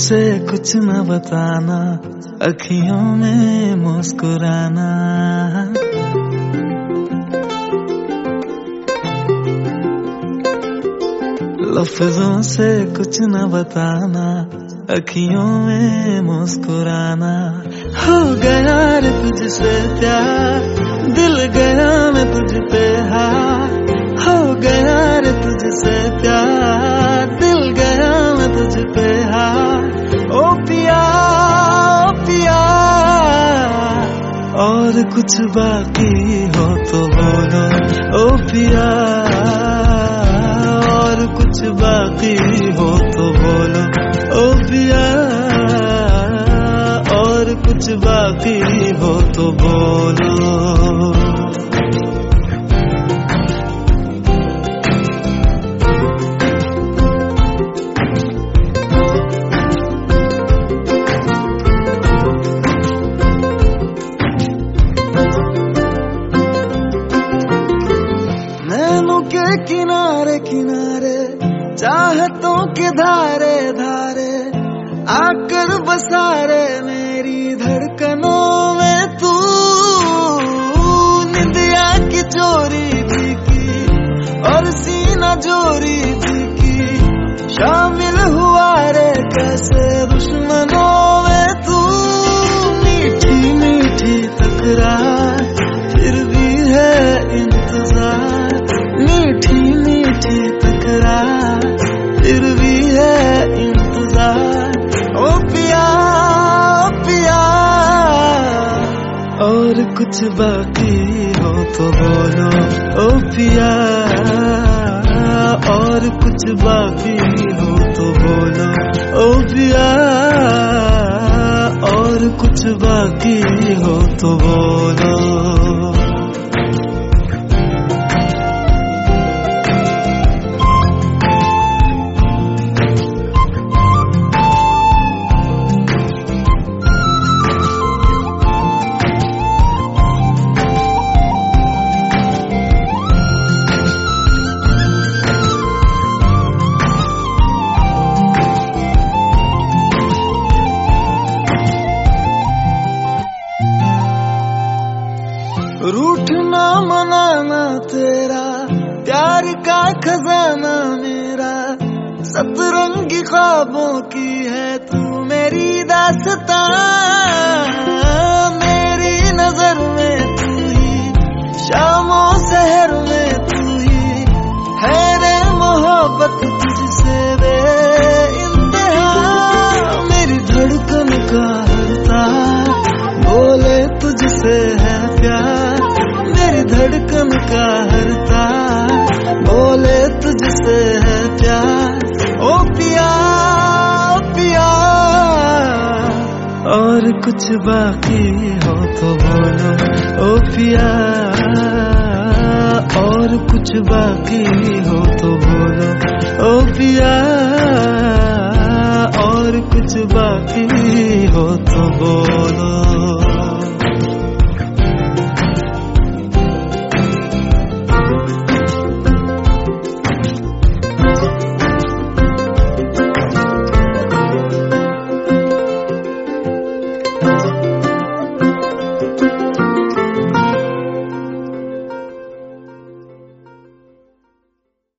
से कुछ न बताना, अखियों में मुस्कुराना। लफ्जों से कुछ न बताना, अखियों में मुस्कुराना। हो गया रे तुझसे प्यार, दिल गया मैं तुझ पे हार। हो गया रे तुझसे प्यार, दिल गया मैं तुझ पे हार। ओ पिया ओ पिया, और कुछ बाकी हो तो बोलो। ओ पिया और कुछ बाकी हो तो बोलो। ओ पिया और कुछ बाकी हो तो बोलो। नैनों के किनारे किनारे, चाहतों के धारे धारे, आकर बसारे मेरी धड़कनों में तू। निंदिया की चोरी भी की और सीना जोरी भी की, शामिल हुआ रे कैसे दुश्मनों में तू। मीठी मीठी तकरार फिर भी है इंतजार, मीठी मीठी तकरार फिर भी है इंतजार। ओ पिया ओ पिया, और कुछ बाकी हो तो बोलो। ओ पिया और कुछ बाकी हो तो बोलो। ओ पिया और कुछ बाकी हो तो बोलो। रूठना मनाना तेरा प्यार का खजाना मेरा, सतरंगी ख्वाबों की है तू मेरी दास्तां। मेरी नजर में तू ही, शामों सहर में तू ही है रे मोहब्बत तुझसे बेइंतहा। मेरी धड़कन का हर तार बोले तुझसे है प्यार, मेरी धड़कन का हर तार बोले तुझसे है प्यार। ओ पिया ओ पिया, और कुछ बाकी हो तो बोलो। ओ पिया और कुछ बाकी हो तो बोलो। ओ पिया और कुछ बाकी हो तो बोलो।